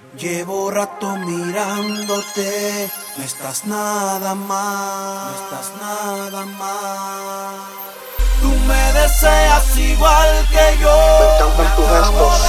Llevo rato mirándote, no estás nada mal, no estás nada mal. Tú me deseas igual que yo, me encantan tus gestos.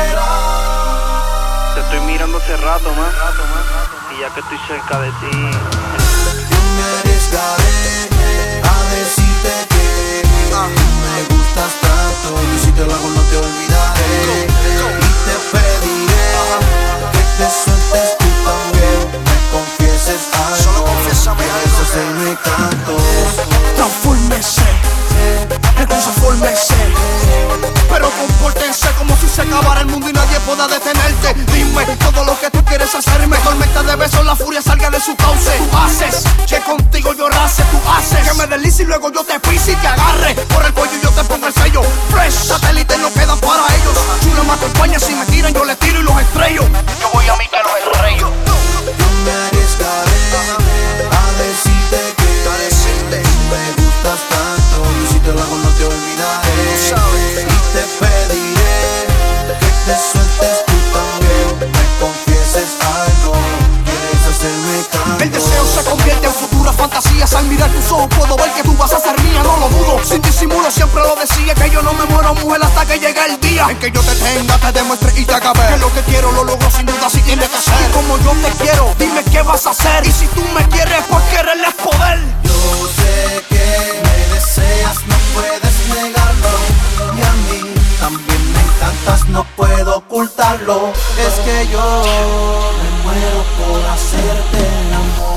Te estoy mirando hace rato, man. Y ya que estoy cerca de ti, yo me arriesgaré a decirte que me gustas tanto, y si te lo hago no te olvidaré. Y te pediré que te sueltes tú también, me confieses algo. Solo confiésame algo. Hacerme canto. Transfórmese, transfórmese, pero compórtense como si se acabara el mundo y nadie pueda detenerte. Dime todo lo que tú quieres hacerme. Tormenta de besos, la furia salga de su cauce. Tú haces que contigo yo race. Tú haces que me deslice y luego yo te pise y te agarre por el cuello y yo te pongo el sello. Fresh, satélite no quedan para ellos. Chula me acompaña, si me tiran yo les tiro y los estrello. Yo voy a mí que los estrello. Yo me arriesgaré a decirte que me gustas tanto, y si te lo hago no te olvidaré. Y te pediré que te sueltes tú también, me confieses algo. ¿Quieres hacerme canto? El deseo se convierte en futuras fantasías. Al mirar tus ojos puedo ver que tú vas a ser mía, no lo dudo. Sin disimulo siempre lo decía, que yo no me muero, mujer, hasta que llegue el día en que yo te tenga, te demuestre y te acabe. Que lo que quiero lo logro sin duda, si tiene que ser. Y como yo te quiero, dime qué vas a hacer. Y si tú me quieres, pues quererle es poder. Yo sé que me deseas, no puedes negarlo, y a mí también me encantas, no puedo ocultarlo. Es que yo me muero por hacerte el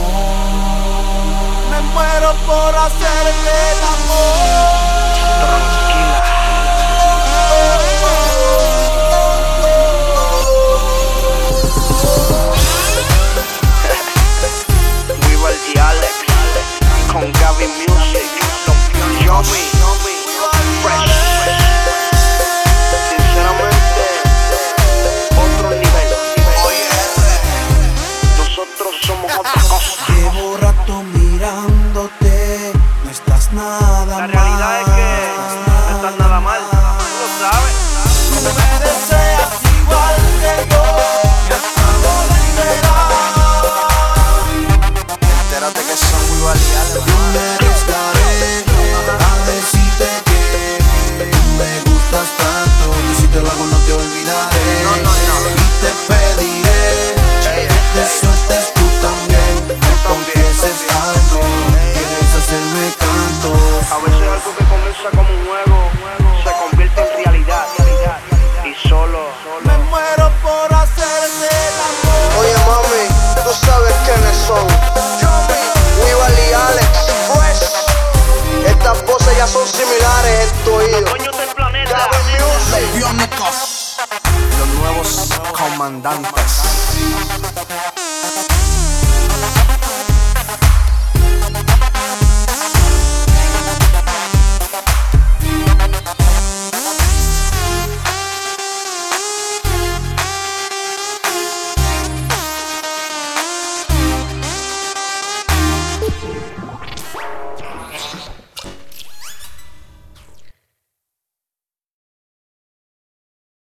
amor, me muero por hacerte el amor. Weevaldi Alex, con Gaby Music, Yomi, Fresh. Sinceramente, otro nivel. Oye, nosotros somos otra cosa. Llevo rato mirándote, no estás nada mal. La realidad es que no estás nada mal, tú lo sabes. Tú me deseas igual que yo, me acabo de enterar. Entérate que son muy valientes. Yo me arriesgaré a decirte que me gustas tanto, y si te lo hago no te olvidaré. Y te pediré que te sueltes tú también, me confieses algo. ¿Quieres hacerme canto? A veces algo que comienza como un juego se convierte en realidad. Y solo Me muero por hacerte el amor. Oye mami, tú sabes quiénes son. Weevaldi Alex, Fresh. Estas voces ya son similares en tu oído. dueños del planeta. Gaby Music. Biónicos, los nuevos comandantes.